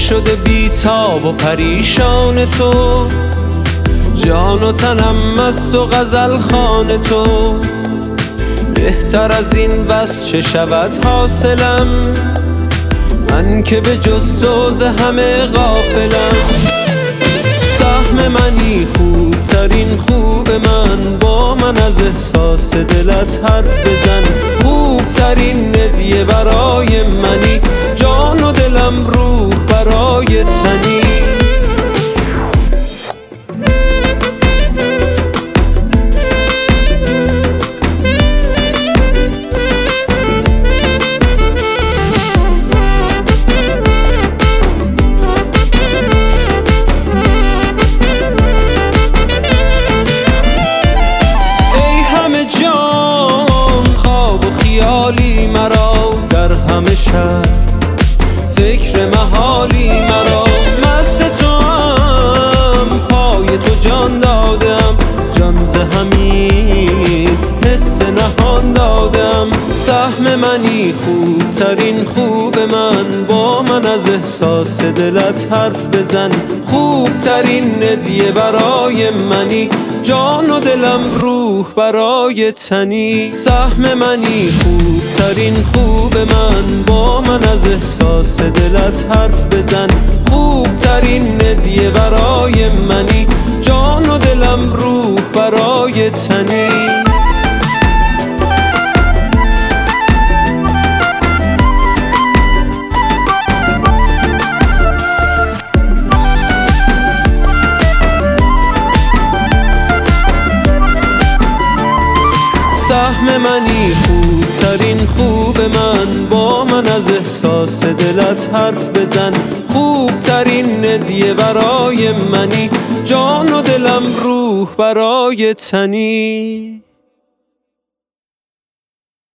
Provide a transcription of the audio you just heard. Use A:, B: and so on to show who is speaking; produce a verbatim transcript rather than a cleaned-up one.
A: شده بیتاب و پریشان تو، جان و تنم مست و غزل خوان تو. بهتر از این بس چه شود حاصلم، من که به جز تو ز همه غافلم. سهم منی خوب ترین خوب من، با من از احساس دلت حرف بزن. خوب ترین هدیه برای منی، جان و دلم روح برای تنی. مرا در همه شب فکر محالی، مرا مست تو هم پای تو جان دادم. جان ز همین حس نهان دادم. سهم منی خوب ترین خوب من، با من از احساس دلت حرف بزن. خوب ترین هدیه برای منی، جان و دلم روح برای تنی. سهم منی خوب ترین خوب من، با من از احساس دلت حرف بزن. خوب ترین هدیه برای منی، جان و دلم روح برای تنی. سهم منی خوب ترین خوب من، با من از احساس دلت حرف بزن. خوب ترین هدیه برای منی، جان و دلم روح برای تنی.